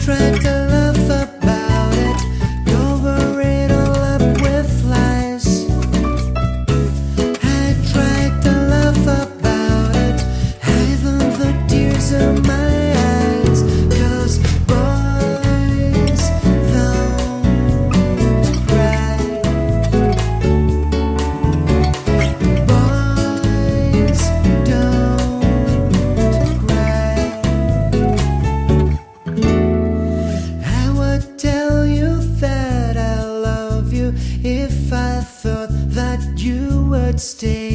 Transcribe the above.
tried to laugh about it, cover it all up with lies. I tried to laugh about it, hiding the tears in my eyes. 'Cause boys don't cry. Boys don't cry. I would tell you that I love you if I thought that you would stay.